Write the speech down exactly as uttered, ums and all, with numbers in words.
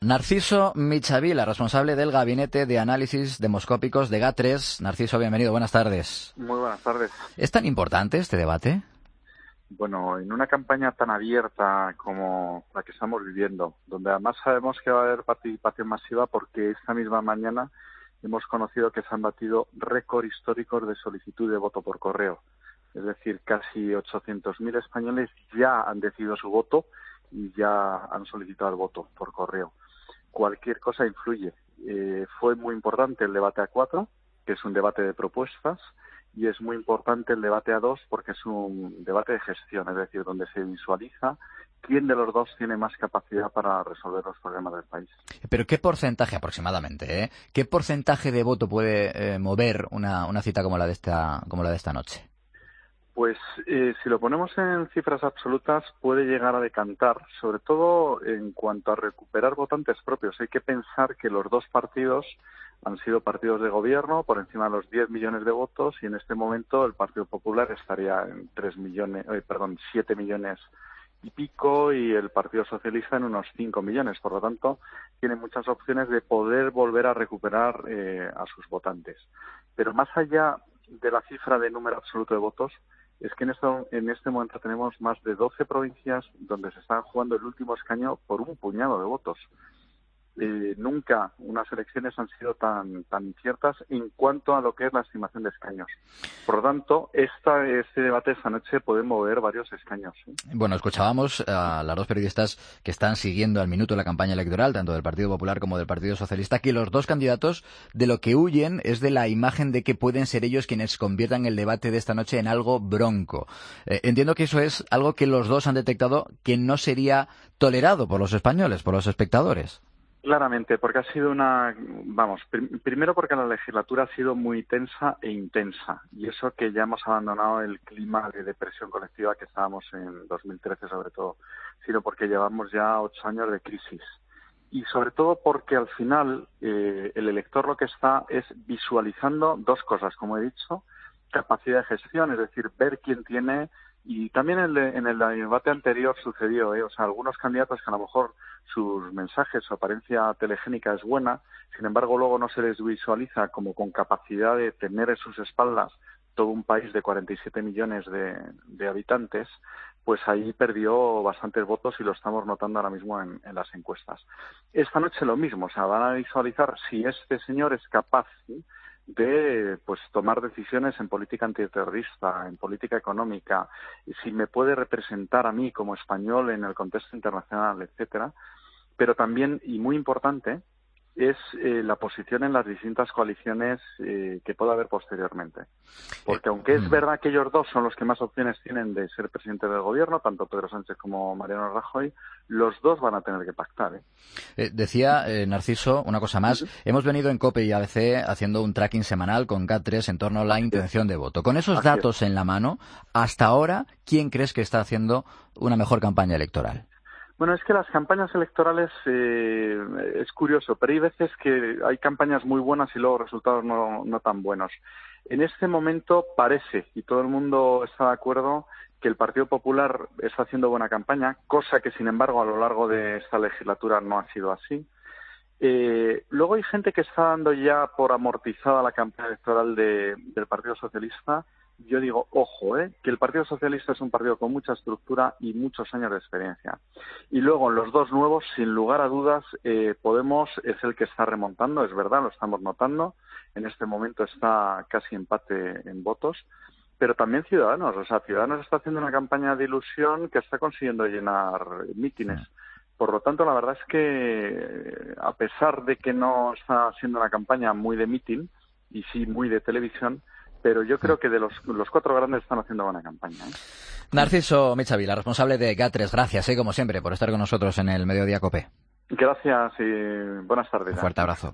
Narciso Michavila, responsable del Gabinete de Análisis Demoscópicos de G A tres. Narciso, bienvenido, buenas tardes. Muy buenas tardes. ¿Es tan importante este debate? Bueno, en una campaña tan abierta como la que estamos viviendo, donde además sabemos que va a haber participación masiva porque esta misma mañana hemos conocido que se han batido récord históricos de solicitud de voto por correo. Es decir, casi ochocientos mil españoles ya han decidido su voto y ya han solicitado el voto por correo. Cualquier cosa influye. Eh, fue muy importante el debate A cuatro, que es un debate de propuestas, y es muy importante el debate A dos porque es un debate de gestión, es decir, donde se visualiza quién de los dos tiene más capacidad para resolver los problemas del país. Pero ¿qué porcentaje aproximadamente, eh? ¿Qué porcentaje de voto puede eh, mover una, una cita como la de esta, como la de esta noche? Pues eh, si lo ponemos en cifras absolutas puede llegar a decantar, sobre todo en cuanto a recuperar votantes propios. Hay que pensar que los dos partidos han sido partidos de gobierno por encima de los diez millones de votos y en este momento el Partido Popular estaría en tres millones, eh, perdón, siete millones y pico y el Partido Socialista en unos cinco millones. Por lo tanto, tiene muchas opciones de poder volver a recuperar eh, a sus votantes. Pero más allá de la cifra de número absoluto de votos, es que en, esto, en este momento tenemos más de doce provincias donde se están jugando el último escaño por un puñado de votos. Eh, nunca unas elecciones han sido tan, tan inciertas en cuanto a lo que es la estimación de escaños. Por lo tanto, esta, este debate esta noche puede mover varios escaños, ¿sí? Bueno, escuchábamos a las dos periodistas que están siguiendo al minuto la campaña electoral, tanto del Partido Popular como del Partido Socialista, que los dos candidatos de lo que huyen es de la imagen de que pueden ser ellos quienes conviertan el debate de esta noche en algo bronco. Eh, entiendo que eso es algo que los dos han detectado que no sería tolerado por los españoles, por los espectadores. Claramente, porque ha sido una, vamos, pr- primero porque la legislatura ha sido muy tensa e intensa, y eso que ya hemos abandonado el clima de depresión colectiva que estábamos en dos mil trece sobre todo, sino porque llevamos ya ocho años de crisis. Y sobre todo porque al final eh, el elector lo que está es visualizando dos cosas, como he dicho, capacidad de gestión, es decir, ver quién tiene. Y también en el, en el debate anterior sucedió, ¿eh? O sea, algunos candidatos que a lo mejor sus mensajes, su apariencia telegénica es buena, sin embargo luego no se les visualiza como con capacidad de tener en sus espaldas todo un país de cuarenta y siete millones de, de habitantes, pues ahí perdió bastantes votos y lo estamos notando ahora mismo en, en las encuestas. Esta noche lo mismo, o sea, van a visualizar si este señor es capaz, ¿sí?, de pues tomar decisiones en política antiterrorista, en política económica, si me puede representar a mí como español en el contexto internacional, etcétera. Pero también, y muy importante, es eh, la posición en las distintas coaliciones eh, que pueda haber posteriormente. Porque aunque es verdad que ellos dos son los que más opciones tienen de ser presidente del gobierno, tanto Pedro Sánchez como Mariano Rajoy, los dos van a tener que pactar, ¿eh? Eh, decía, eh, Narciso, una cosa más. Uh-huh. Hemos venido en COPE y A B C haciendo un tracking semanal con G A tres en torno a la Así intención es. de voto. Con esos Así datos es. en la mano, hasta ahora, ¿quién crees que está haciendo una mejor campaña electoral? Bueno, es que las campañas electorales eh, es curioso, pero hay veces que hay campañas muy buenas y luego resultados no, no tan buenos. En este momento parece, y todo el mundo está de acuerdo, que el Partido Popular está haciendo buena campaña, cosa que, sin embargo, a lo largo de esta legislatura no ha sido así. Eh, luego hay gente que está dando ya por amortizada la campaña electoral de, del Partido Socialista. Yo digo, ojo, ¿eh? que el Partido Socialista es un partido con mucha estructura y muchos años de experiencia. Y luego, en los dos nuevos, sin lugar a dudas, eh, Podemos es el que está remontando, es verdad, lo estamos notando. En este momento está casi empate en votos. Pero también Ciudadanos, o sea, Ciudadanos está haciendo una campaña de ilusión que está consiguiendo llenar mítines. Por lo tanto, la verdad es que, a pesar de que no está siendo una campaña muy de mitin, y sí muy de televisión, pero yo creo que de los, los cuatro grandes están haciendo buena campaña, ¿eh? Narciso Michavila, responsable de G A tres, gracias, ¿eh? como siempre, por estar con nosotros en el Mediodía COPE. Gracias y buenas tardes. Un fuerte abrazo.